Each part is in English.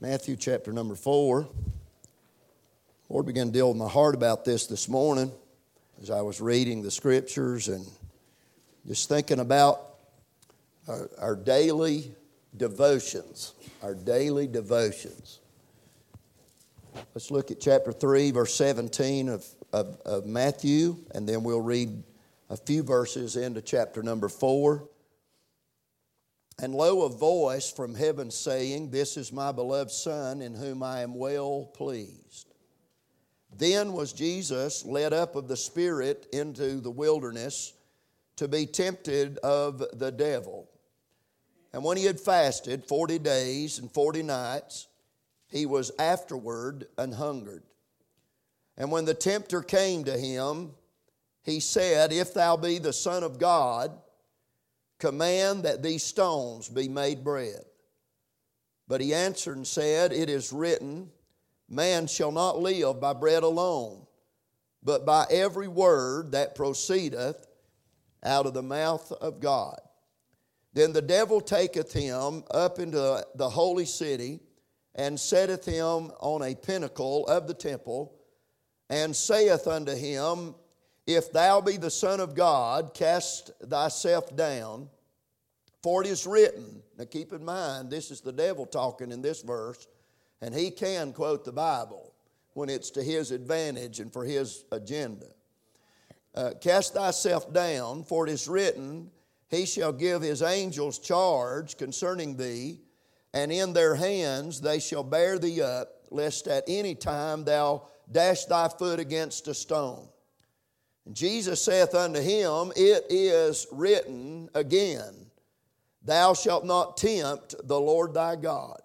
Matthew chapter number 4. Lord began to deal with my heart about this morning as I was reading the scriptures and just thinking about our daily devotions. Our daily devotions. Let's look at chapter 3, verse 17 of Matthew, and then we'll read a few verses into chapter number 4. And lo, a voice from heaven saying, "This is my beloved Son, in whom I am well pleased." Then was Jesus led up of the Spirit into the wilderness to be tempted of the devil. And when he had fasted 40 days and 40 nights, he was afterward an hungered. And when the tempter came to him, he said, "If thou be the Son of God, command that these stones be made bread." But he answered and said, "It is written, man shall not live by bread alone, but by every word that proceedeth out of the mouth of God." Then the devil taketh him up into the holy city, and setteth him on a pinnacle of the temple, and saith unto him, "If thou be the Son of God, cast thyself down. For it is written," now keep in mind, this is the devil talking in this verse, and he can quote the Bible when it's to his advantage and for his agenda. "Cast thyself down, for it is written, he shall give his angels charge concerning thee, and in their hands they shall bear thee up, lest at any time thou dash thy foot against a stone. And Jesus saith unto him, It is written again, Thou shalt not tempt the Lord thy God."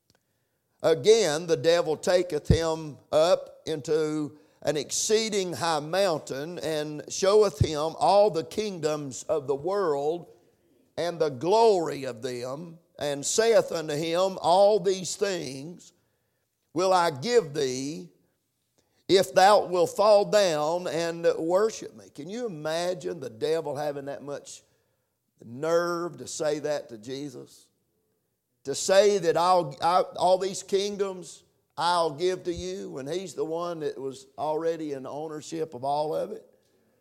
Again, the devil taketh him up into an exceeding high mountain, and showeth him all the kingdoms of the world and the glory of them, and saith unto him, "All these things will I give thee, if thou wilt fall down and worship me." Can you imagine the devil having that much nerve to say that to Jesus? To say that all these kingdoms I'll give to you, when he's the one that was already in ownership of all of it.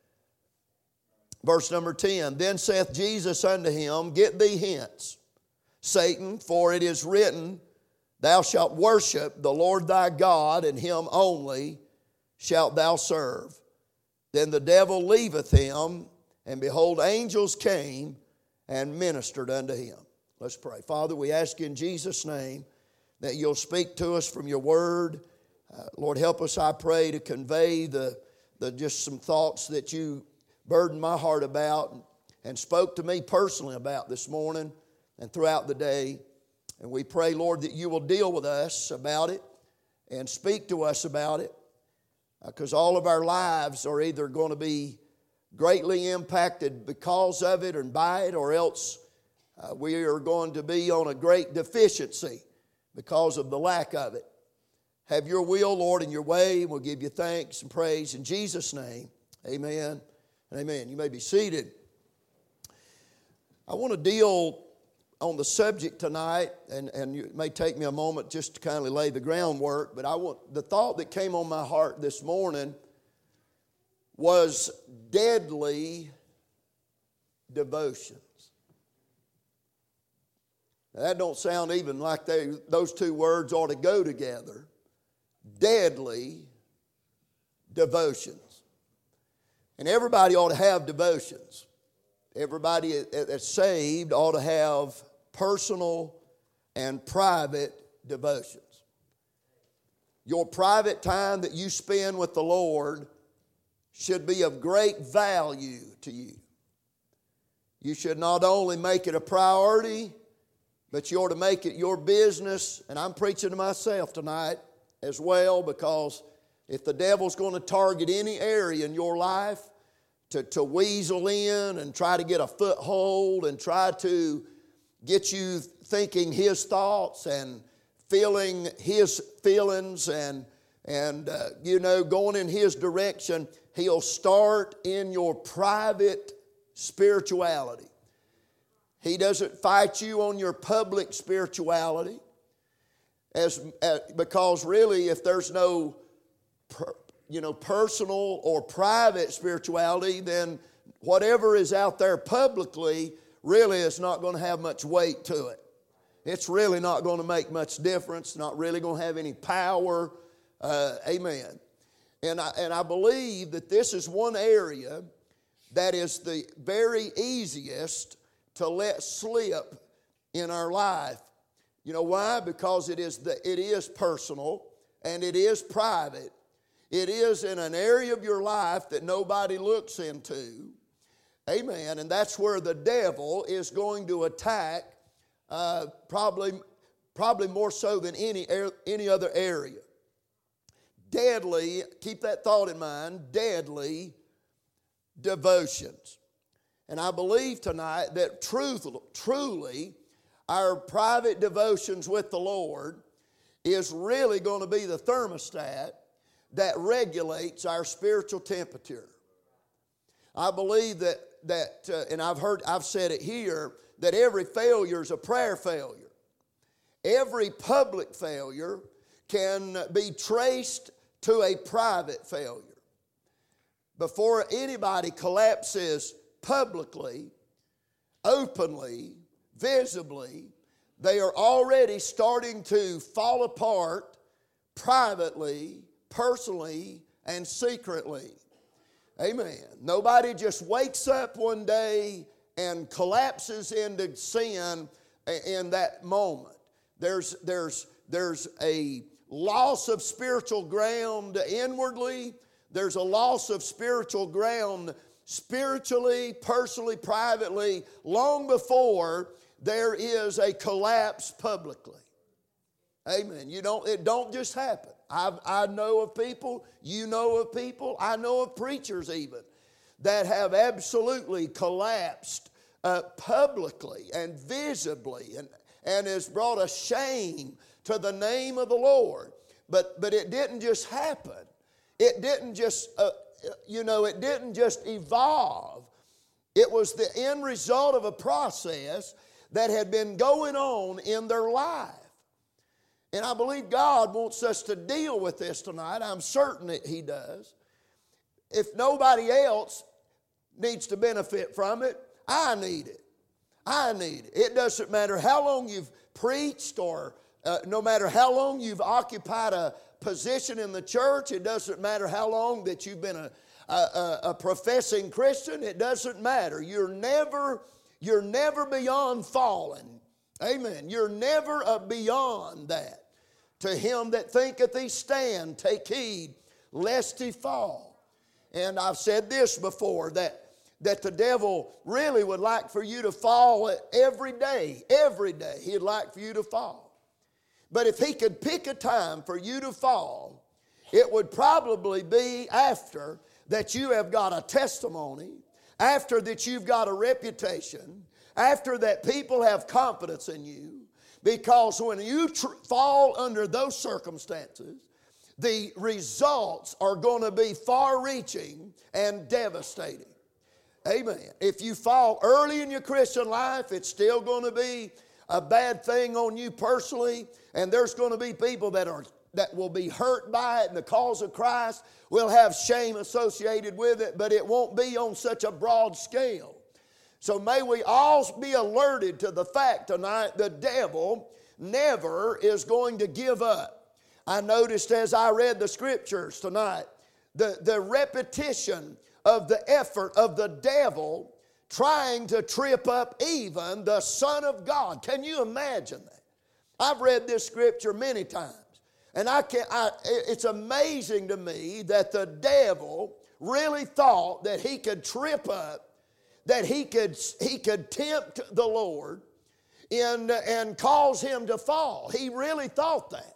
Verse number 10, "Then saith Jesus unto him, Get thee hence, Satan, for it is written, Thou shalt worship the Lord thy God, and him only shalt thou serve. Then the devil leaveth him, and behold, angels came and ministered unto him." Let's pray. Father, we ask in Jesus' name that you'll speak to us from your word. Lord, help us, I pray, to convey the just some thoughts that you burdened my heart about and spoke to me personally about this morning and throughout the day. And we pray, Lord, that you will deal with us about it and speak to us about it, because all of our lives are either going to be greatly impacted because of it and by it, or else we are going to be on a great deficiency because of the lack of it. Have your will, Lord, in your way. We'll give you thanks and praise in Jesus' name. Amen and amen. You may be seated. I want to deal on the subject tonight, and it may take me a moment just to kind of lay the groundwork, but the thought that came on my heart this morning was deadly devotions. Now, that don't sound even like those two words ought to go together. Deadly devotions. And everybody ought to have devotions. Everybody that's saved ought to have personal and private devotions. Your private time that you spend with the Lord should be of great value to you. You should not only make it a priority, but you ought to make it your business. And I'm preaching to myself tonight as well, because if the devil's going to target any area in your life to weasel in and try to get a foothold and try to get you thinking his thoughts and feeling his feelings and going in his direction, he'll start in your private spirituality. He doesn't fight you on your public spirituality. because really if there's no personal or private spirituality, then whatever is out there publicly really is not going to have much weight to it. It's really not going to make much difference, not really going to have any power. Amen. And I believe that this is one area that is the very easiest to let slip in our life. You know why? Because it is personal and it is private. It is in an area of your life that nobody looks into. Amen. And that's where the devil is going to attack, probably more so than any other area. Deadly, keep that thought in mind, deadly devotions. And I believe tonight that truly our private devotions with the Lord is really going to be the thermostat that regulates our spiritual temperature. I believe that and I've said it here, that every failure is a prayer failure. Every public failure can be traced to a private failure. Before anybody collapses publicly, openly, visibly, they are already starting to fall apart privately, personally, and secretly. Amen. Nobody just wakes up one day and collapses into sin in that moment. There's a loss of spiritual ground inwardly. There's a loss of spiritual ground spiritually, personally, privately, long before there is a collapse publicly. Amen. It don't just happen. I know of people, you know of people, I know of preachers even that have absolutely collapsed publicly and visibly and has brought a shame to the name of the Lord. But it didn't just happen. It didn't just, it didn't just evolve. It was the end result of a process that had been going on in their life. And I believe God wants us to deal with this tonight. I'm certain that He does. If nobody else needs to benefit from it, I need it. I need it. It doesn't matter how long you've preached or no matter how long you've occupied a position in the church. It doesn't matter how long that you've been a professing Christian. It doesn't matter. You're never beyond falling. Amen. You're never beyond that. To him that thinketh he stand, take heed lest he fall. And I've said this before, that the devil really would like for you to fall every day. Every day he'd like for you to fall. But if he could pick a time for you to fall, it would probably be after that you have got a testimony, after that you've got a reputation, after that people have confidence in you. Because when you fall under those circumstances, the results are going to be far-reaching and devastating. Amen. If you fall early in your Christian life, it's still going to be a bad thing on you personally, and there's going to be people that will be hurt by it, and the cause of Christ will have shame associated with it, but it won't be on such a broad scale. So may we all be alerted to the fact tonight the devil never is going to give up. I noticed as I read the scriptures tonight, the repetition of the effort of the devil trying to trip up even the Son of God. Can you imagine that? I've read this scripture many times. And it's amazing to me that the devil really thought that he could trip up, that he could tempt the Lord and cause him to fall. He really thought that.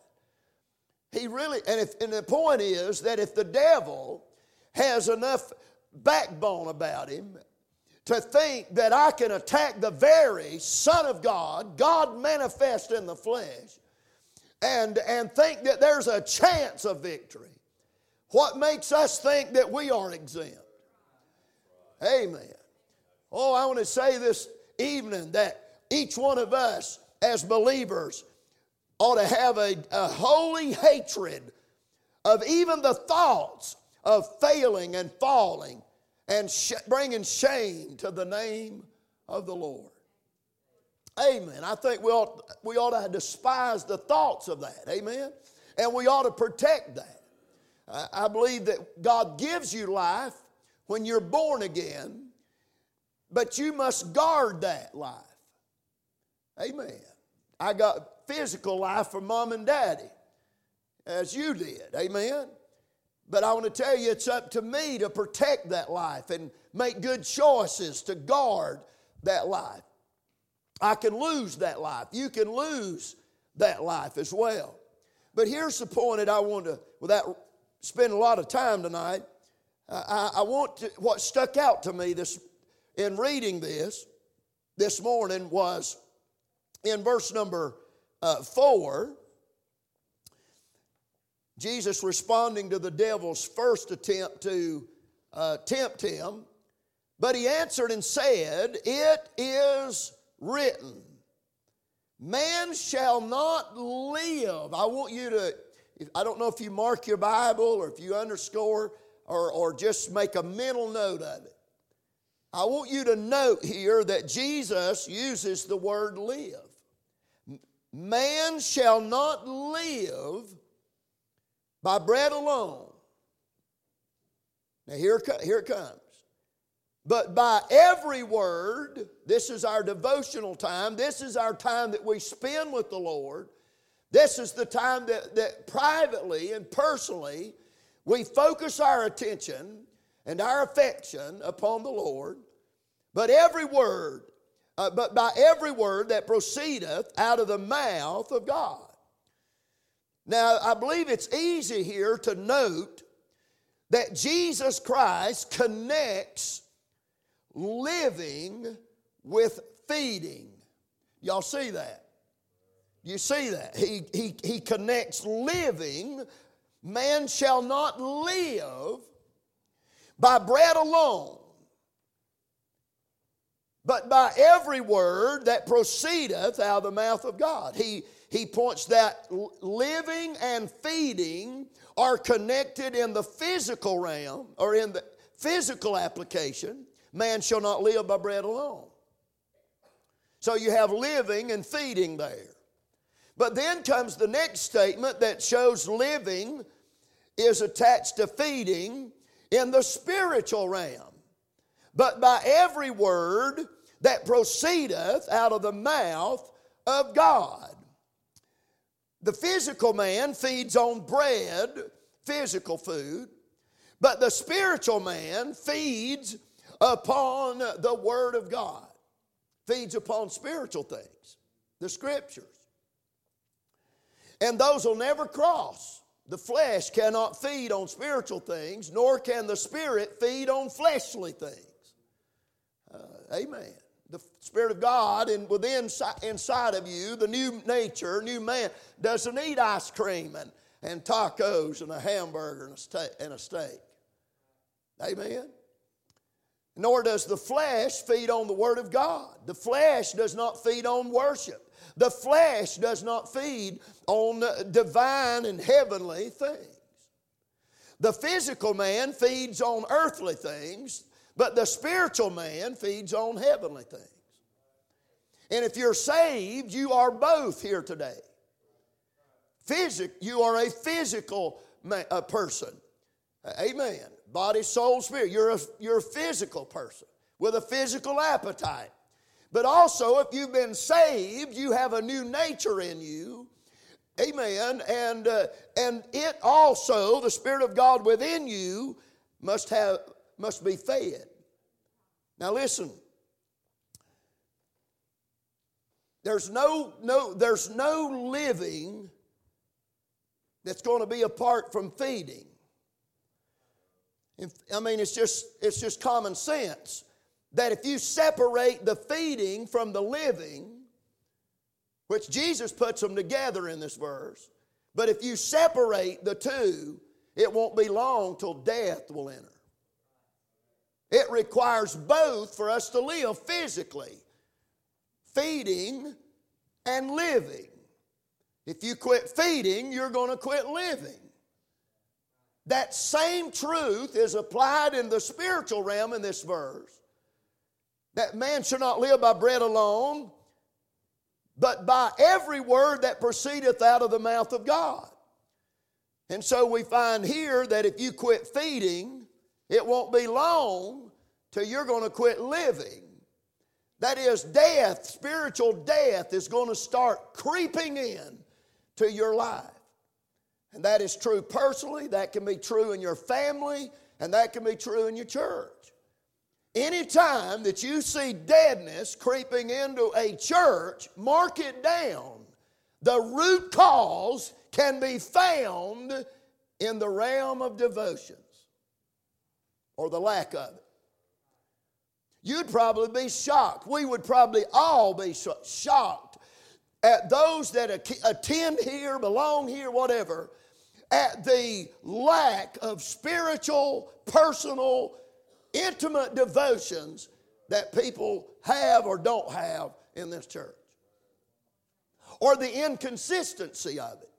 And the point is that if the devil has enough backbone about him to think that I can attack the very Son of God, God manifest in the flesh, and think that there's a chance of victory, what makes us think that we are exempt? Amen. Oh, I want to say this evening that each one of us as believers ought to have a holy hatred of even the thoughts of failing and falling and bringing shame to the name of the Lord. Amen. I think we ought to despise the thoughts of that. Amen. And we ought to protect that. I believe that God gives you life when you're born again, but you must guard that life. Amen. I got physical life from mom and daddy, as you did. Amen. But I want to tell you, it's up to me to protect that life and make good choices to guard that life. I can lose that life. You can lose that life as well. But here's the point that I want to, without spending a lot of time tonight, what stuck out to me in reading this morning was in verse number 4, Jesus responding to the devil's first attempt to tempt him. But he answered and said, "It is written, man shall not live." I want you to, I don't know if you mark your Bible or if you underscore or just make a mental note of it. I want you to note here that Jesus uses the word live. Man shall not live by bread alone. Now here it comes. But by every word, this is our devotional time. This is our time that we spend with the Lord. This is the time that privately and personally we focus our attention and our affection upon the Lord. But by every word that proceedeth out of the mouth of God. Now, I believe it's easy here to note that Jesus Christ connects living with feeding. Y'all see that? You see that? He connects living. Man shall not live by bread alone, but by every word that proceedeth out of the mouth of God. He points that living and feeding are connected in the physical realm, or in the physical application. Man shall not live by bread alone. So you have living and feeding there. But then comes the next statement that shows living is attached to feeding in the spiritual realm. But by every word that proceedeth out of the mouth of God. The physical man feeds on bread, physical food, but the spiritual man feeds upon the Word of God, feeds upon spiritual things, the Scriptures. And those will never cross. The flesh cannot feed on spiritual things, nor can the Spirit feed on fleshly things. Amen. The Spirit of God inside of you, the new nature, new man, doesn't eat ice cream and tacos and a hamburger and a steak. Amen. Nor does the flesh feed on the Word of God. The flesh does not feed on worship. The flesh does not feed on divine and heavenly things. The physical man feeds on earthly things, but the spiritual man feeds on heavenly things. And if you're saved, you are both here today. You are a physical person. Amen. Body, soul, spirit. You're a physical person with a physical appetite. But also, if you've been saved, you have a new nature in you. Amen. And it also, the Spirit of God within you, must be fed. Now listen. There's no living that's going to be apart from feeding. It's just common sense that if you separate the feeding from the living, which Jesus puts them together in this verse, but if you separate the two, it won't be long till death will enter. It requires both for us to live physically, feeding and living. If you quit feeding, you're going to quit living. That same truth is applied in the spiritual realm in this verse. That man shall not live by bread alone, but by every word that proceedeth out of the mouth of God. And so we find here that if you quit feeding, it won't be long till you're going to quit living. That is, death, spiritual death is going to start creeping in to your life. And that is true personally, that can be true in your family, and that can be true in your church. Anytime that you see deadness creeping into a church, mark it down. The root cause can be found in the realm of devotions, or the lack of it. You'd probably be shocked. We would probably all be shocked at those that attend here, belong here, whatever, at the lack of spiritual, personal, intimate devotions that people have or don't have in this church. Or the inconsistency of it.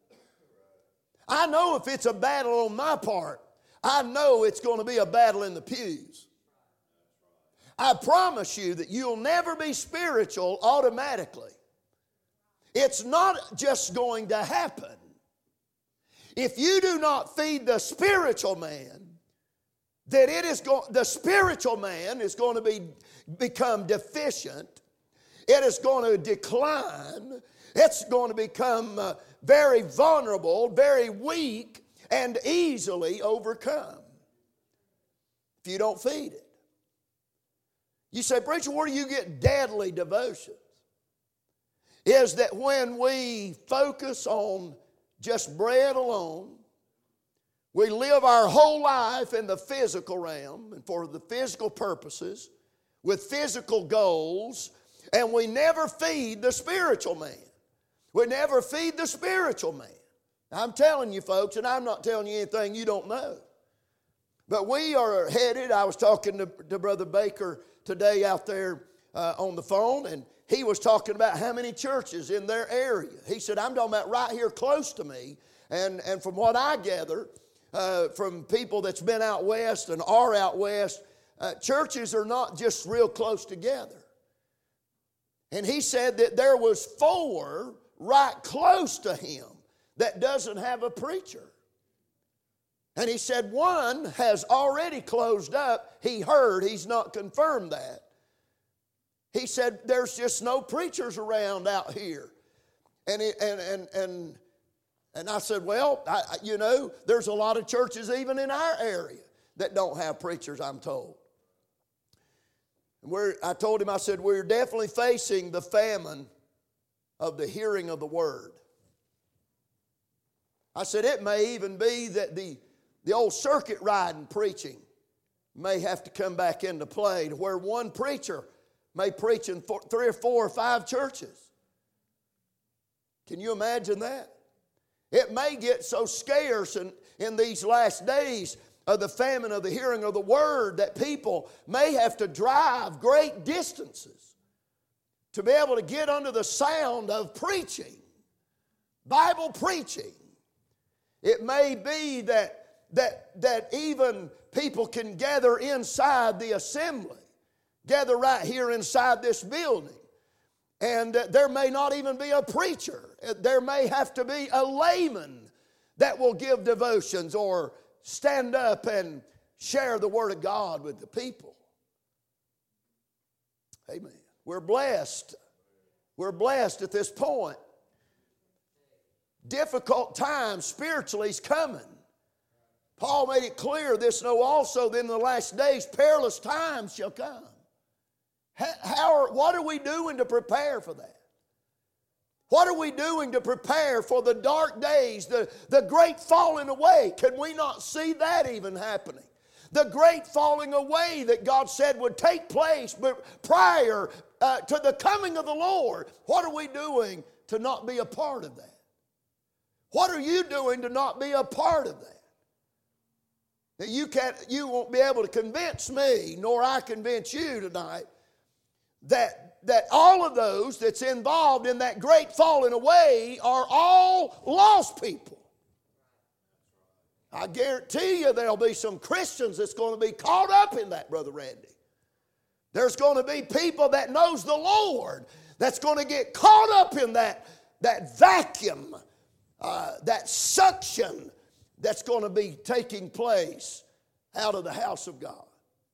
I know if it's a battle on my part, I know it's going to be a battle in the pews. I promise you that you'll never be spiritual automatically. It's not just going to happen. If you do not feed the spiritual man, then the spiritual man is going to become deficient. It is going to decline. It's going to become very vulnerable, very weak, and easily overcome if you don't feed it. You say, preacher, where do you get deadly devotions? Is that when we focus on just bread alone, we live our whole life in the physical realm and for the physical purposes, with physical goals, and we never feed the spiritual man. We never feed the spiritual man. I'm telling you folks, and I'm not telling you anything you don't know. But we are headed, I was talking to Brother Baker today out there on the phone, and he was talking about how many churches in their area. He said, I'm talking about right here close to me, and from what I gather from people that's been out west and are out west, churches are not just real close together. And he said that there was 4 right close to him that doesn't have a preacher. And he said one has already closed up. He heard, he's not confirmed that. He said there's just no preachers around out here. And I said, well, there's a lot of churches even in our area that don't have preachers, I'm told. And I told him, I said, we're definitely facing the famine of the hearing of the word. I said, it may even be that the old circuit riding preaching may have to come back into play, to where one preacher may preach in 3 or 4 or 5 churches. Can you imagine that? It may get so scarce in these last days of the famine of the hearing of the word that people may have to drive great distances to be able to get under the sound of preaching, Bible preaching. It may be that even people can gather inside the assembly, gather right here inside this building, and there may not even be a preacher. There may have to be a layman that will give devotions or stand up and share the Word of God with the people. Amen. We're blessed. We're blessed at this point. Difficult times spiritually is coming. Paul made it clear, this know also that in the last days perilous times shall come. What are we doing to prepare for that? What are we doing to prepare for the dark days, the great falling away? Can we not see that even happening? The great falling away that God said would take place prior to the coming of the Lord. What are we doing to not be a part of that? What are you doing to not be a part of that? Now you won't be able to convince me, nor I convince you tonight, that that all of those that's involved in that great falling away are all lost people. I guarantee you there'll be some Christians that's going to be caught up in that, Brother Randy. There's going to be people that knows the Lord that's going to get caught up in that vacuum, that suction that's going to be taking place out of the house of God.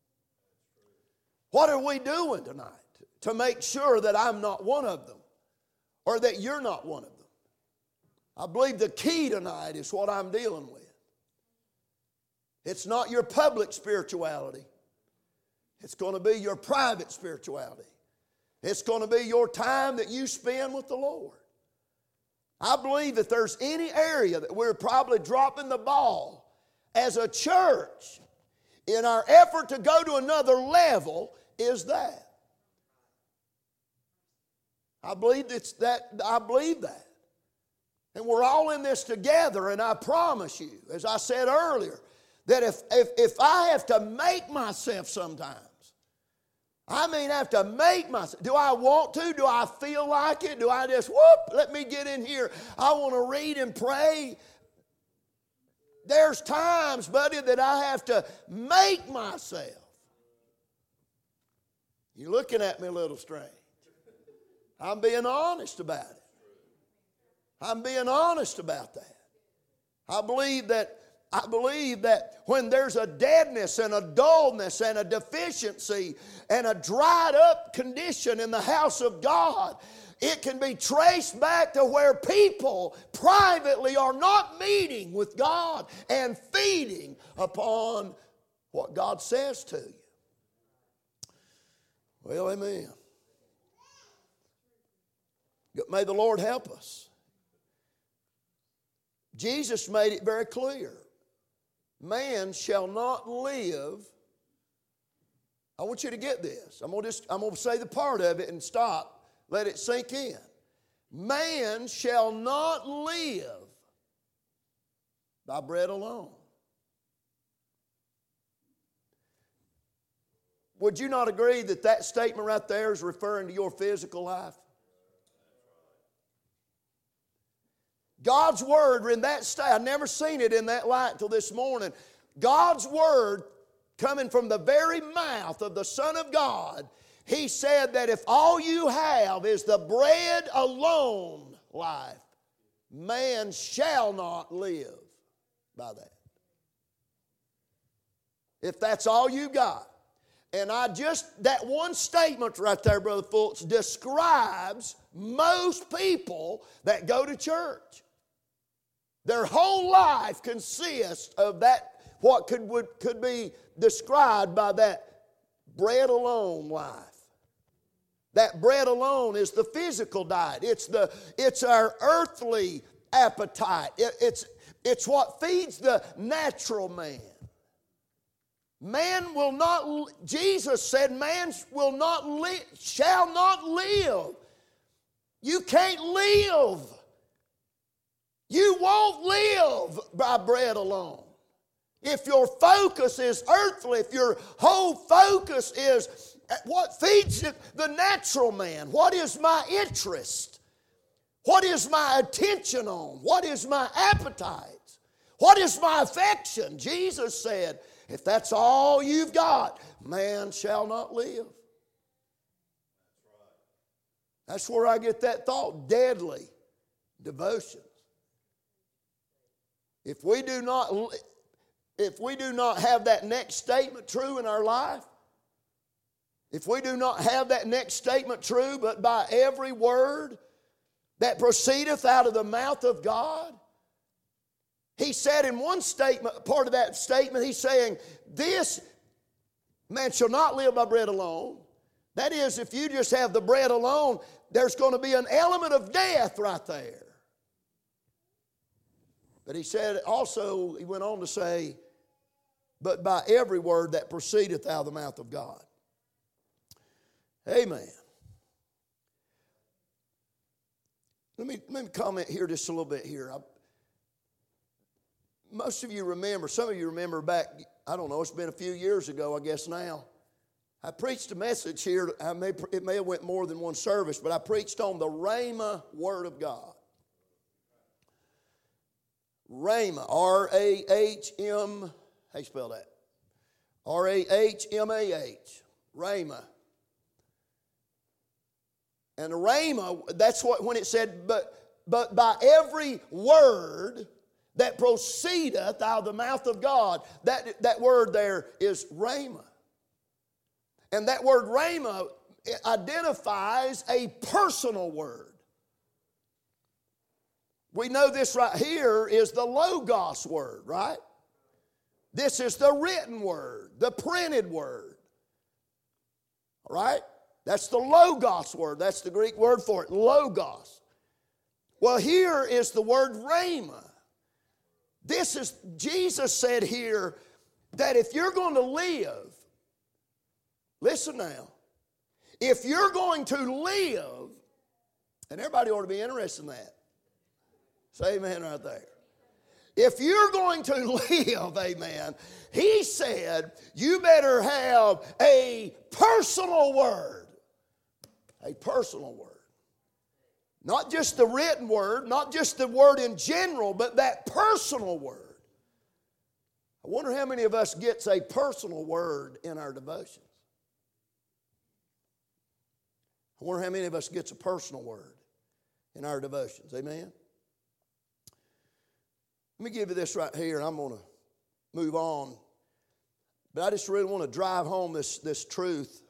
What are we doing tonight to make sure that I'm not one of them or that you're not one of them? I believe the key tonight is what I'm dealing with. It's not your public spirituality. It's going to be your private spirituality. It's going to be your time that you spend with the Lord. I believe that there's any area that we're probably dropping the ball as a church in our effort to go to another level is that. I believe that. And we're all in this together, and I promise you, as I said earlier, that if I have to make myself sometimes, I mean have to make myself, do I want to? Do I feel like it? Do I just, let me get in here. I want to read and pray. There's times, buddy, that I have to make myself. You're looking at me a little strange. I'm being honest about it. I'm being honest about that. I believe that when there's a deadness and a dullness and a deficiency and a dried up condition in the house of God, it can be traced back to where people privately are not meeting with God and feeding upon what God says to you. Well, amen. May the Lord help us. Jesus made it very clear. Man shall not live. I want you to get this. I'm going to say the part of it and stop. Let it sink in. Man shall not live by bread alone. Would you not agree that that statement right there is referring to your physical life? God's Word in that state, I've never seen it in that light until this morning. God's Word coming from the very mouth of the Son of God, He said that if all you have is the bread alone life, man shall not live by that. If that's all you got. And that one statement right there, Brother Fultz, describes most people that go to church. Their whole life consists of that, what could be described by that bread alone life. That bread alone is the physical diet. It's our earthly appetite. It's what feeds the natural man. Man will not, Jesus said, man shall not live. You can't live. You won't live by bread alone. If your focus is earthly, if your whole focus is what feeds the natural man, what is my interest? What is my attention on? What is my appetite? What is my affection? Jesus said, if that's all you've got, man shall not live. That's where I get that thought, deadly devotions. If we do not have that next statement true in our life, if we do not have that next statement true, but by every word that proceedeth out of the mouth of God, He said in one statement, part of that statement, He's saying, this man shall not live by bread alone. That is, if you just have the bread alone, there's going to be an element of death right there. But He said also, He went on to say, but by every word that proceedeth out of the mouth of God. Amen. Let me comment here just a little bit here. Most of you remember, some of you remember back, I don't know, it's been a few years ago, I guess now. I preached a message here. It may have went more than one service, but I preached on the Rhema Word of God. Rhema, R-A-H-M, how you spell that? R-A-H-M-A-H, Rhema. And the Rhema, that's what, when it said, but by every word that proceedeth out of the mouth of God, that word there is Rhema. And that word Rhema identifies a personal word. We know this right here is the Logos word, right? This is the written word, the printed word. All right? That's the Logos word. That's the Greek word for it, Logos. Well, here is the word Rhema. Jesus said here that if you're going to live, listen now, if you're going to live, and everybody ought to be interested in that. Say amen right there. If you're going to live, amen, he said you better have a personal word. A personal word. Not just the written word, not just the word in general, but that personal word. I wonder how many of us gets a personal word in our devotions. I wonder how many of us gets a personal word in our devotions. Amen? Let me give you this right here, and I'm going to move on. But I just really want to drive home this truth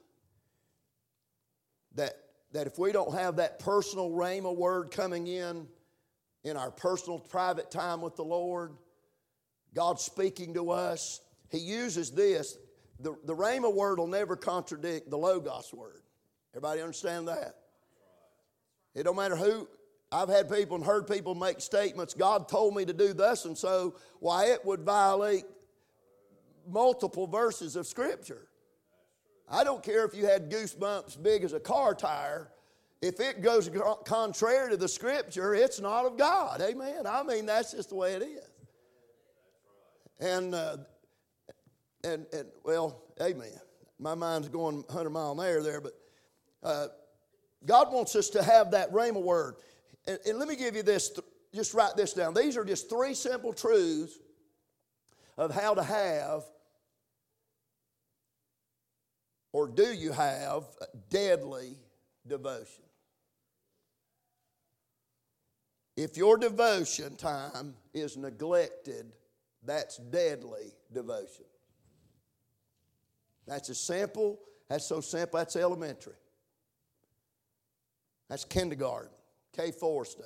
that if we don't have that personal rhema word coming in our personal private time with the Lord, God speaking to us, He uses this. The rhema word will never contradict the Logos word. Everybody understand that? It don't matter who. I've had people and heard people make statements, God told me to do thus and so, why it would violate multiple verses of Scripture. I don't care if you had goosebumps big as a car tire. If it goes contrary to the Scripture, it's not of God. Amen. I mean, that's just the way it is. And well, amen. My mind's going 100 miles an hour there, but God wants us to have that rhema word. And let me give you this, just write this down. These are just 3 simple truths of how to have, or do you have, deadly devotion. If your devotion time is neglected, that's deadly devotion. That's simple, that's elementary. That's kindergarten. K4 stuff.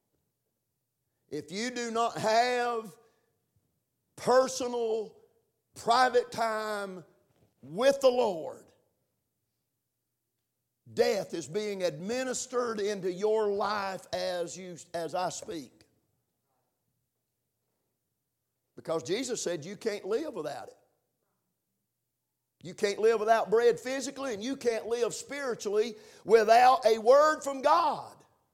If you do not have personal, private time with the Lord, death is being administered into your life as I speak. Because Jesus said you can't live without it. You can't live without bread physically, and you can't live spiritually without a word from God.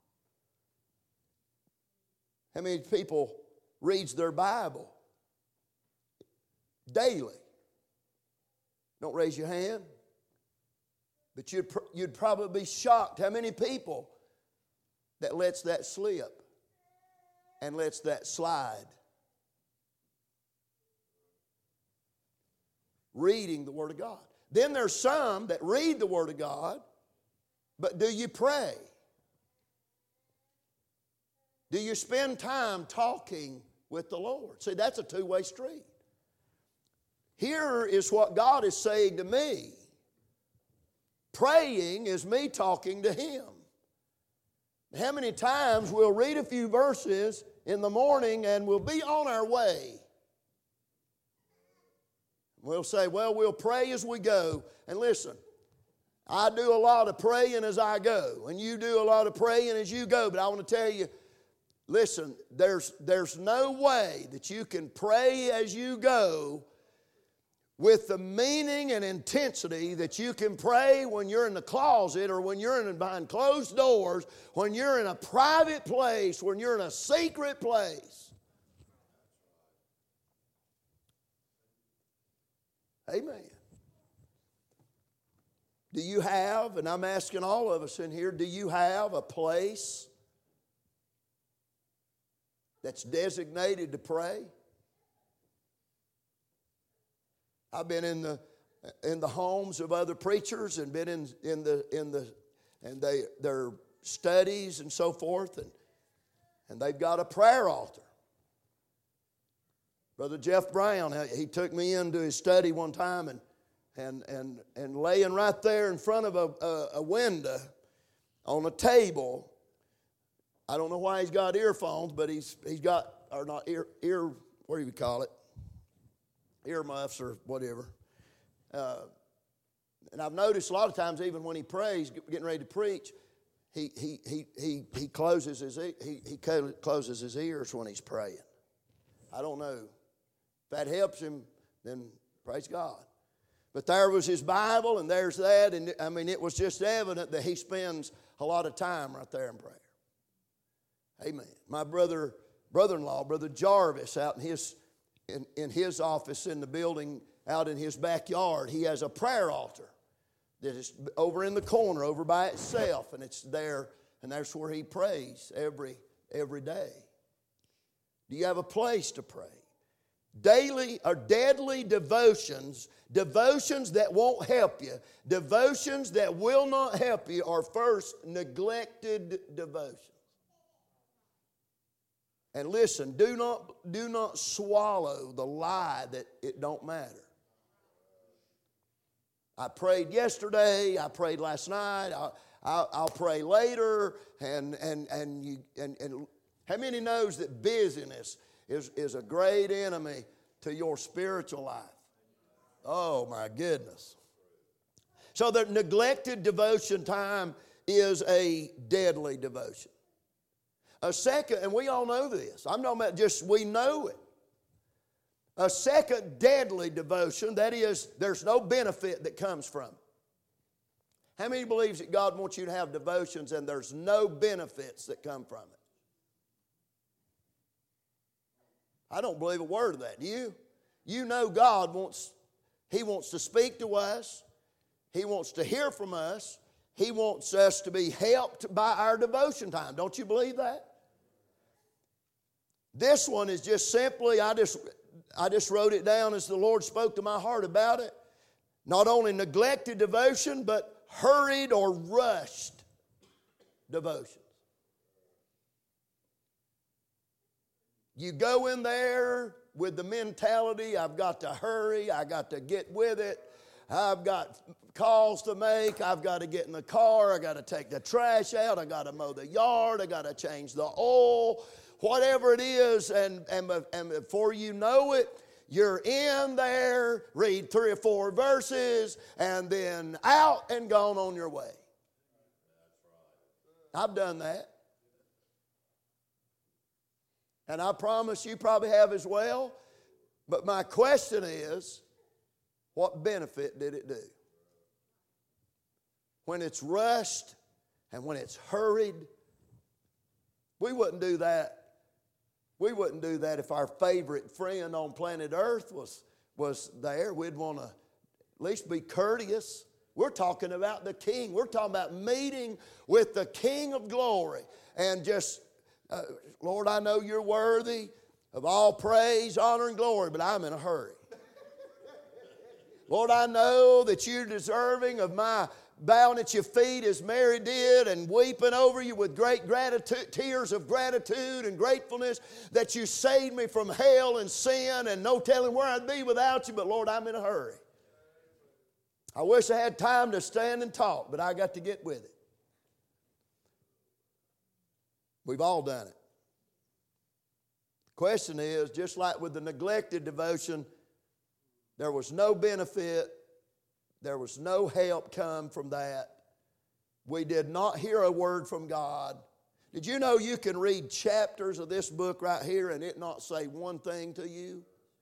How many people reads their Bible daily? Don't raise your hand. But you'd probably be shocked how many people that lets that slip and lets that slide. Reading the Word of God. Then there's some that read the Word of God, but do you pray? Do you spend time talking with the Lord? See, that's a two-way street. Here is what God is saying to me. Praying is me talking to Him. How many times we'll read a few verses in the morning and we'll be on our way. We'll say, well, we'll pray as we go. And listen, I do a lot of praying as I go, and you do a lot of praying as you go. But I want to tell you, listen, there's no way that you can pray as you go with the meaning and intensity that you can pray when you're in the closet or when you're behind closed doors, when you're in a private place, when you're in a secret place. Amen. Do you have, and I'm asking all of us in here, do you have a place that's designated to pray? I've been in the homes of other preachers and been in their studies and so forth, and they've got a prayer altar. Brother Jeff Brown, he took me into his study one time and laying right there in front of a window on a table. I don't know why he's got earphones, but he's got, or not ear, what do you call it? Earmuffs or whatever. And I've noticed a lot of times, even when he prays, getting ready to preach, he closes his ears when he's praying. I don't know. If that helps him, then praise God. But there was his Bible, and there's that, and I mean, it was just evident that he spends a lot of time right there in prayer. Amen. My brother-in-law, Brother Jarvis, out in his office in the building, out in his backyard, he has a prayer altar that is over in the corner, over by itself, and it's there, and that's where he prays every day. Do you have a place to pray? Daily or deadly devotions that won't help you, devotions that will not help you, are first neglected devotions. And listen, do not swallow the lie that it don't matter. I prayed yesterday, I prayed last night, I'll pray later, and how many knows that busyness is a great enemy to your spiritual life? Oh my goodness. So the neglected devotion time is a deadly devotion. A second, and we all know this, I'm talking about just we know it. A second deadly devotion, that is, there's no benefit that comes from it. How many believes that God wants you to have devotions and there's no benefits that come from it? I don't believe a word of that. Do you? You know God wants to speak to us. He wants to hear from us. He wants us to be helped by our devotion time. Don't you believe that? This one is just simply, I just wrote it down as the Lord spoke to my heart about it. Not only neglected devotion, but hurried or rushed devotion. You go in there with the mentality, I've got to hurry, I got to get with it, I've got calls to make, I've got to get in the car, I got to take the trash out, I got to mow the yard, I got to change the oil, whatever it is, and before you know it, you're in there, read 3 or 4 verses, and then out and gone on your way. I've done that. And I promise you probably have as well. But my question is, what benefit did it do? When it's rushed and when it's hurried, we wouldn't do that. We wouldn't do that if our favorite friend on planet Earth was there. We'd want to at least be courteous. We're talking about the King. We're talking about meeting with the King of glory. And just, Lord, I know you're worthy of all praise, honor, and glory, but I'm in a hurry. Lord, I know that you're deserving of my bowing at your feet as Mary did and weeping over you with great gratitude, tears of gratitude and gratefulness that you saved me from hell and sin and no telling where I'd be without you, but Lord, I'm in a hurry. I wish I had time to stand and talk, but I got to get with it. We've all done it. The question is, just like with the neglected devotion, there was no benefit. There was no help come from that. We did not hear a word from God. Did you know you can read chapters of this book right here and it not say one thing to you?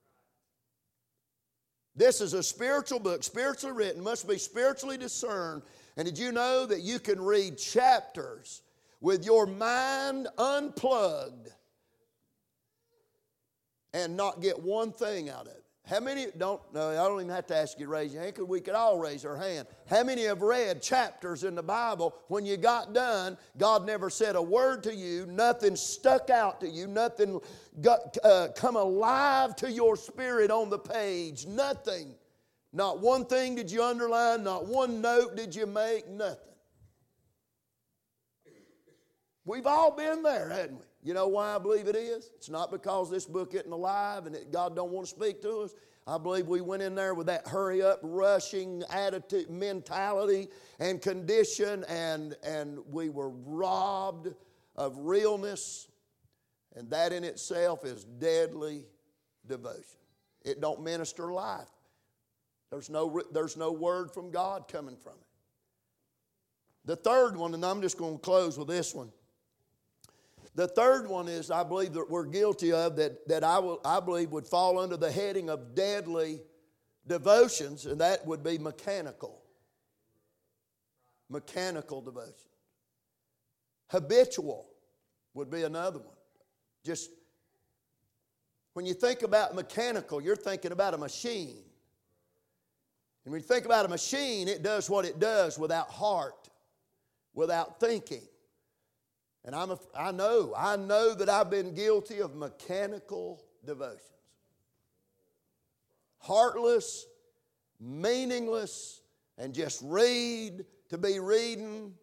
This is a spiritual book, spiritually written, must be spiritually discerned. And did you know that you can read chapters with your mind unplugged and not get one thing out of it? How many, I don't even have to ask you to raise your hand because we could all raise our hand. How many have read chapters in the Bible when you got done, God never said a word to you, nothing stuck out to you, nothing come alive to your spirit on the page, nothing. Not one thing did you underline, not one note did you make, nothing. We've all been there, hadn't we? You know why I believe it is? It's not because this book isn't alive and God don't want to speak to us. I believe we went in there with that hurry up, rushing attitude, mentality and condition, and we were robbed of realness. And that in itself is deadly devotion. It don't minister life. There's no word from God coming from it. The third one, and I'm just going to close with this one. The third one is, I believe that we're guilty of, that I believe would fall under the heading of deadly devotions, and that would be mechanical. Mechanical devotion. Habitual would be another one. Just, when you think about mechanical, you're thinking about a machine. And when you think about a machine, it does what it does without heart, without thinking. And I know that I've been guilty of mechanical devotions. Heartless, meaningless, and just read to be reading.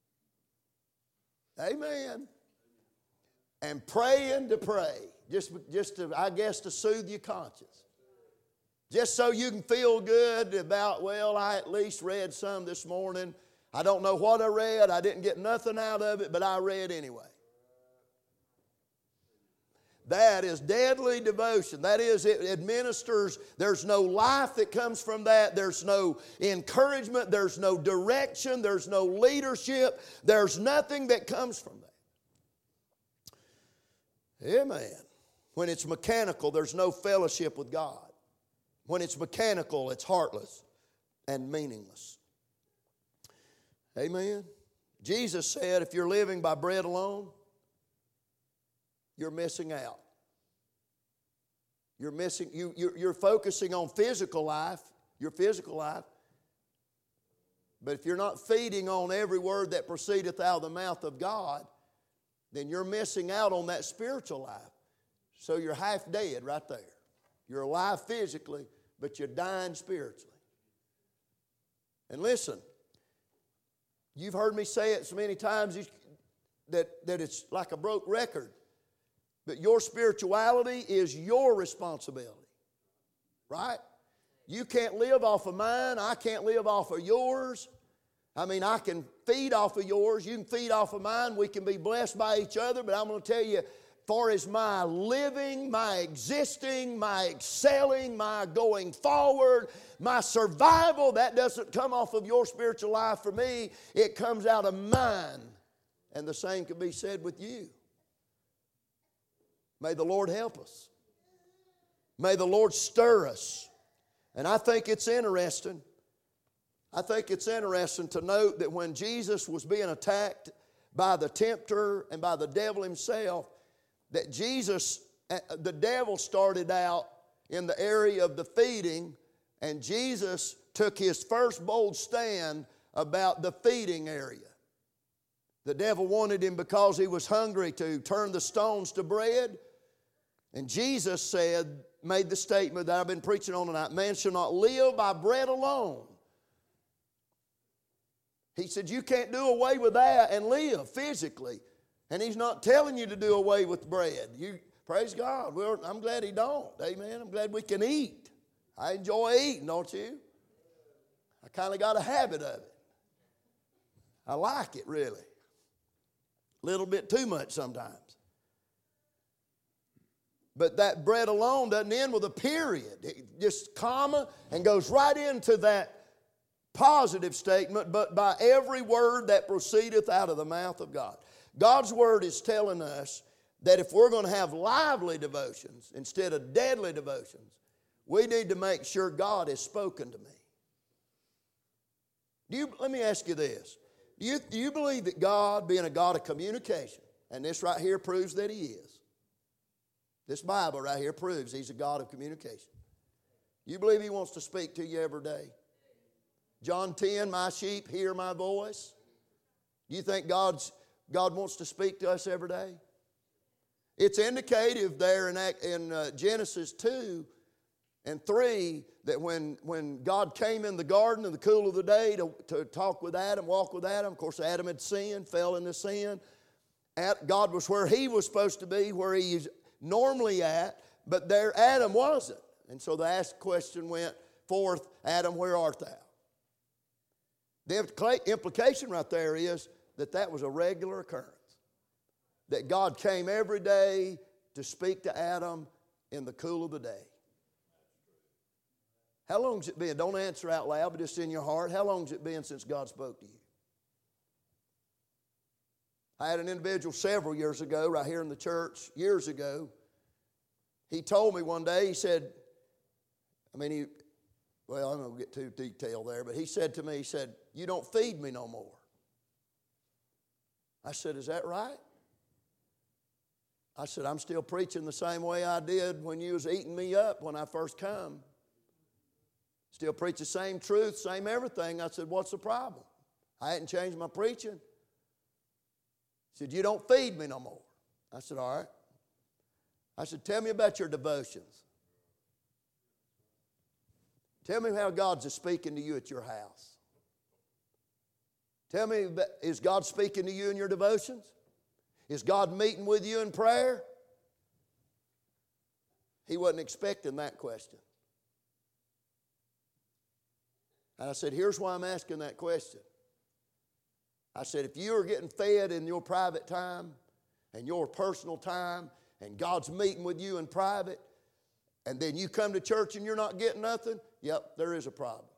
Amen. And praying to pray. Just to, I guess, to soothe your conscience. Just so you can feel good about, well, I at least read some this morning. I don't know what I read. I didn't get nothing out of it, but I read anyway. That is deadly devotion. That is, it administers, there's no life that comes from that. There's no encouragement. There's no direction. There's no leadership. There's nothing that comes from that. Amen. When it's mechanical, there's no fellowship with God. When it's mechanical, it's heartless and meaningless. Amen. Jesus said, if you're living by bread alone, you're missing out. You're focusing on physical life, your physical life. But if you're not feeding on every word that proceedeth out of the mouth of God, then you're missing out on that spiritual life. So you're half dead right there. You're alive physically, but you're dying spiritually. And listen, you've heard me say it so many times that it's like a broke record. But your spirituality is your responsibility. Right? You can't live off of mine. I can't live off of yours. I mean, I can feed off of yours. You can feed off of mine. We can be blessed by each other. But I'm going to tell you, far as my living, my existing, my excelling, my going forward, my survival, that doesn't come off of your spiritual life for me. It comes out of mine. And the same can be said with you. May the Lord help us. May the Lord stir us. And I think it's interesting. I think it's interesting to note that when Jesus was being attacked by the tempter and by the devil himself, that the devil started out in the area of the feeding, and Jesus took his first bold stand about the feeding area. The devil wanted him, because he was hungry, to turn the stones to bread. And Jesus made the statement that I've been preaching on tonight, man shall not live by bread alone. He said, you can't do away with that and live physically. And he's not telling you to do away with bread. Praise God. I'm glad he don't. Amen. I'm glad we can eat. I enjoy eating, don't you? I kind of got a habit of it. I like it, really. A little bit too much sometimes. But that bread alone doesn't end with a period. It just comma and goes right into that positive statement, but by every word that proceedeth out of the mouth of God. God's word is telling us that if we're going to have lively devotions instead of deadly devotions, we need to make sure God has spoken to me. Let me ask you this. Do you believe that God, being a God of communication, and this right here proves that He is. This Bible right here proves He's a God of communication. You believe He wants to speak to you every day? John 10, my sheep hear my voice. Do you think God wants to speak to us every day? It's indicative there in Genesis 2 and 3 that when God came in the garden in the cool of the day to talk with Adam, walk with Adam, of course Adam had sinned, fell into sin. God was where he was supposed to be, where he's normally at, but there Adam wasn't. And so the question went forth, Adam, where art thou? The implication right there is that was a regular occurrence. That God came every day to speak to Adam in the cool of the day. How long has it been? Don't answer out loud, but just in your heart. How long has it been since God spoke to you? I had an individual several years ago, right here in the church, years ago. He told me one day, he said, I'm not going to get too detailed there, but he said to me, you don't feed me no more. I said, is that right? I said, I'm still preaching the same way I did when you was eating me up when I first come. Still preach the same truth, same everything. I said, what's the problem? I hadn't changed my preaching. He said, you don't feed me no more. I said, all right. I said, tell me about your devotions. Tell me how God's speaking to you at your house. Tell me, is God speaking to you in your devotions? Is God meeting with you in prayer? He wasn't expecting that question. And I said, here's why I'm asking that question. I said, if you are getting fed in your private time and your personal time and God's meeting with you in private and then you come to church and you're not getting nothing, yep, there is a problem.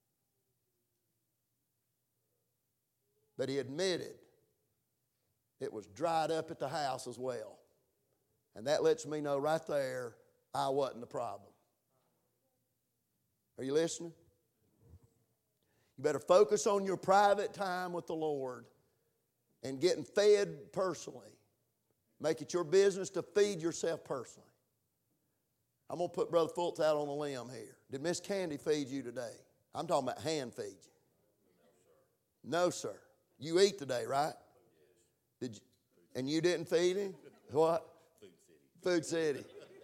But he admitted it was dried up at the house as well. And that lets me know right there I wasn't the problem. Are you listening? You better focus on your private time with the Lord and getting fed personally. Make it your business to feed yourself personally. I'm going to put Brother Fultz out on a limb here. Did Miss Candy feed you today? I'm talking about hand feed you. No, sir. You eat today, right? Did you? And you didn't feed him? What? Food City. Food City.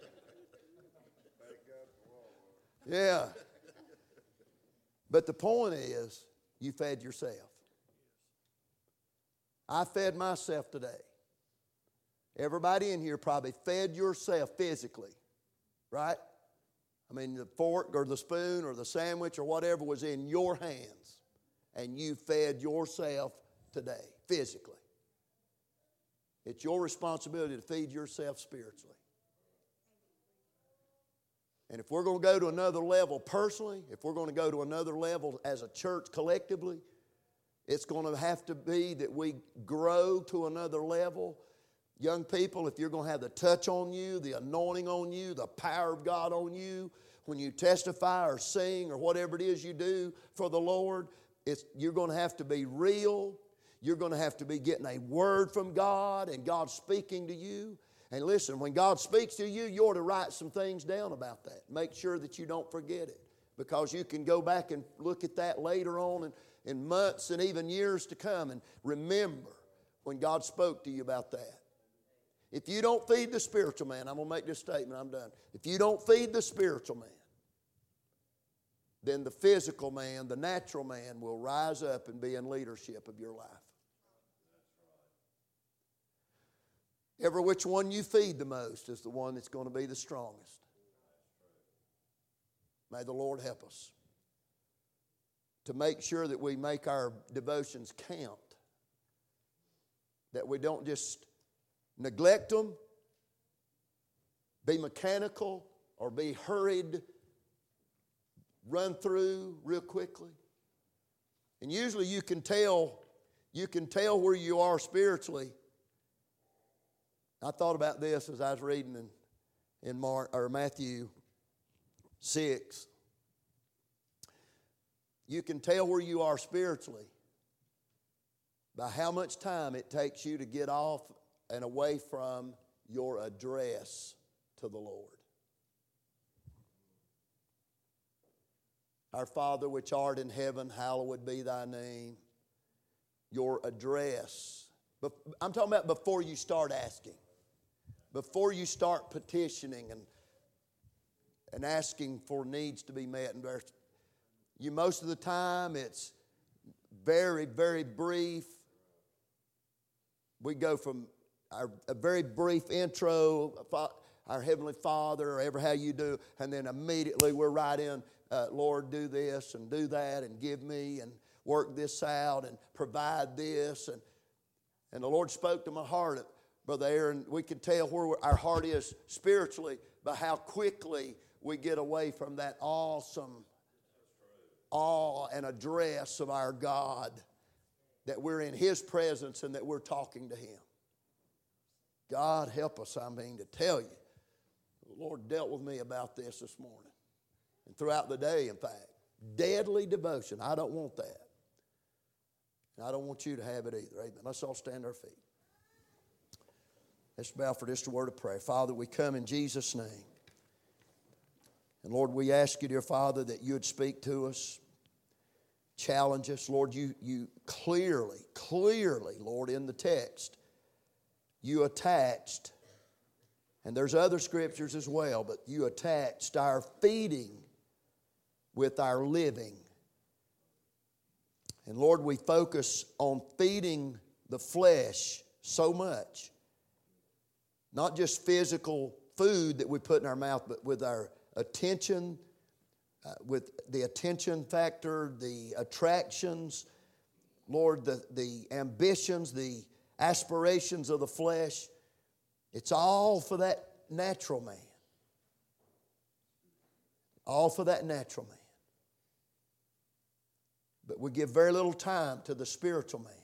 Yeah. But the point is, you fed yourself. I fed myself today. Everybody in here probably fed yourself physically, right? I mean, the fork or the spoon or the sandwich or whatever was in your hands, and you fed yourself today, physically. It's your responsibility to feed yourself spiritually. And if we're going to go to another level personally, if we're going to go to another level as a church collectively, it's going to have to be that we grow to another level. Young people, if you're going to have the touch on you, the anointing on you, the power of God on you, when you testify or sing or whatever it is you do for the Lord, you're going to have to be real. You're going to have to be getting a word from God and God speaking to you. And listen, when God speaks to you, you ought to write some things down about that. Make sure that you don't forget it, because you can go back and look at that later on in months and even years to come and remember when God spoke to you about that. If you don't feed the spiritual man, I'm going to make this statement, I'm done. If you don't feed the spiritual man, then the physical man, the natural man will rise up and be in leadership of your life. Every which one you feed the most is the one that's going to be the strongest. May the Lord help us to make sure that we make our devotions count. That we don't just neglect them, be mechanical, or be hurried, run through real quickly. And usually you can tell where you are spiritually. I thought about this as I was reading in Matthew 6. You can tell where you are spiritually by how much time it takes you to get off and away from your address to the Lord. Our Father which art in heaven, hallowed be thy name. Your address. I'm talking about before you start asking. Before you start petitioning and asking for needs to be met. And most of the time it's very, very brief. We go from a very brief intro, our Heavenly Father, or ever how you do, and then immediately we're right in, Lord, do this and do that and give me and work this out and provide this. And the Lord spoke to my heart, Brother Aaron. We can tell where our heart is spiritually by how quickly we get away from that awesome awe and address of our God, that we're in His presence and that we're talking to Him. God help us, to tell you. The Lord dealt with me about this morning. And throughout the day, in fact. Deadly devotion. I don't want that. And I don't want you to have it either. Amen. Let's all stand to our feet. Let's bow for just a word of prayer. Father, we come in Jesus' name. And Lord, we ask you, dear Father, that you would speak to us, challenge us. Lord, you clearly, Lord, in the text, you attached, and there's other scriptures as well, but you attached our feeding with our living. And Lord, we focus on feeding the flesh so much. Not just physical food that we put in our mouth, but with our attention, with the attention factor, the attractions, Lord, the ambitions, the aspirations of the flesh. It's all for that natural man. All for that natural man. But we give very little time to the spiritual man.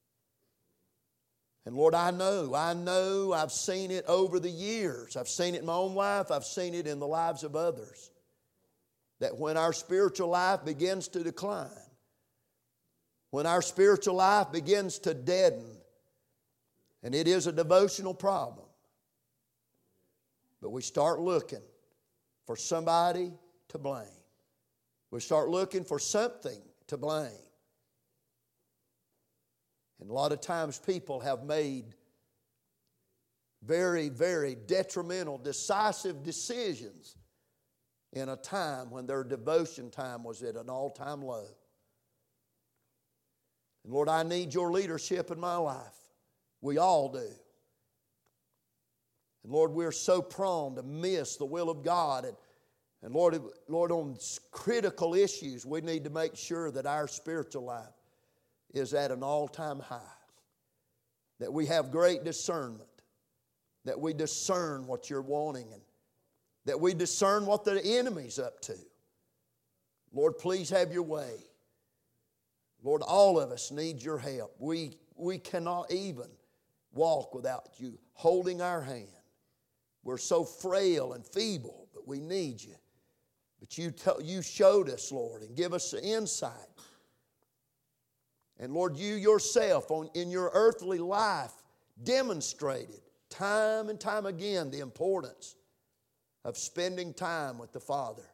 And Lord, I know, I've seen it over the years. I've seen it in my own life. I've seen it in the lives of others. That when our spiritual life begins to decline, when our spiritual life begins to deaden, and it is a devotional problem, but we start looking for somebody to blame. We start looking for something to blame. And a lot of times people have made very, very detrimental, decisive decisions in a time when their devotion time was at an all-time low. And Lord, I need your leadership in my life. We all do. And Lord, we're so prone to miss the will of God. And Lord, on critical issues, we need to make sure that our spiritual life is at an all-time high. That we have great discernment. That we discern what you're wanting. And that we discern what the enemy's up to. Lord, please have your way. Lord, all of us need your help. We cannot even walk without you holding our hand. We're so frail and feeble, but we need you. But you showed us, Lord, and give us the insight. And Lord, you yourself in your earthly life demonstrated time and time again the importance of spending time with the Father.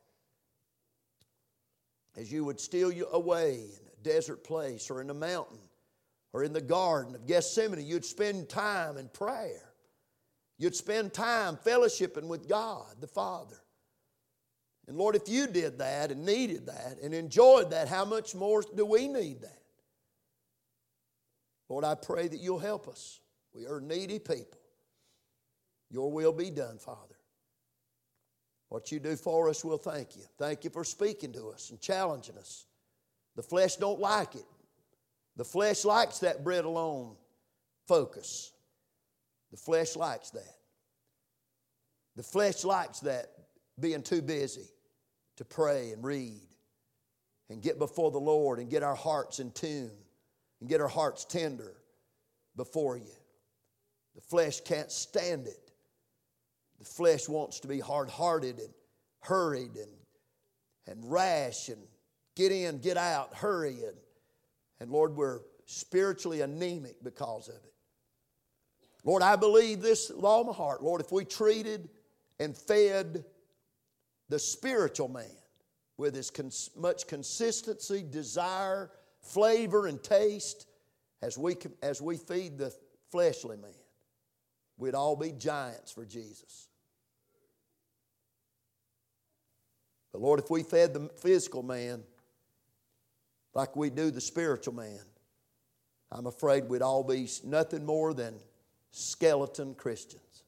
As you would steal you away in a desert place or in a mountain or in the Garden of Gethsemane, you'd spend time in prayer. You'd spend time fellowshipping with God, the Father. And Lord, if you did that and needed that and enjoyed that, how much more do we need that? Lord, I pray that you'll help us. We are needy people. Your will be done, Father. What you do for us, we'll thank you. Thank you for speaking to us and challenging us. The flesh don't like it. The flesh likes that bread alone focus. The flesh likes that. The flesh likes that being too busy to pray and read and get before the Lord and get our hearts in tune and get our hearts tender before you. The flesh can't stand it. The flesh wants to be hard-hearted and hurried and rash and get in, get out, hurry. And Lord, we're spiritually anemic because of it. Lord, I believe this with all my heart. Lord, if we treated and fed the spiritual man with as much consistency, desire, flavor, and taste as we feed the fleshly man. We'd all be giants for Jesus. But Lord, if we fed the physical man like we do the spiritual man, I'm afraid we'd all be nothing more than skeleton Christians.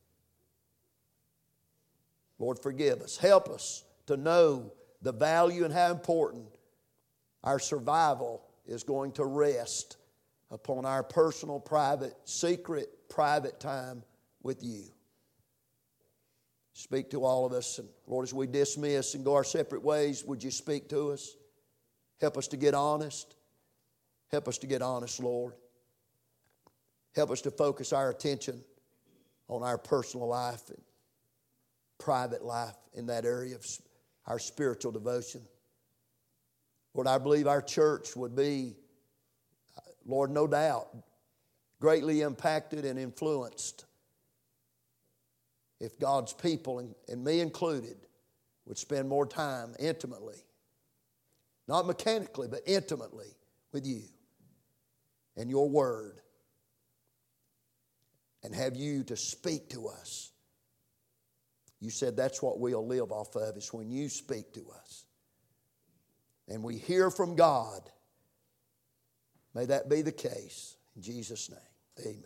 Lord, forgive us. Help us to know the value and how important our survival is going to rest upon our personal, private, secret, private time with You. Speak to all of us. And Lord, as we dismiss and go our separate ways, would You speak to us? Help us to get honest. Help us to get honest, Lord. Help us to focus our attention on our personal life and private life in that area of our spiritual devotion. Lord, I believe our church would be, Lord, no doubt, greatly impacted and influenced if God's people, and me included, would spend more time intimately, not mechanically, but intimately with You and Your Word, and have You to speak to us. You said that's what we'll live off of, is when You speak to us. And we hear from God. May that be the case. In Jesus' name, amen.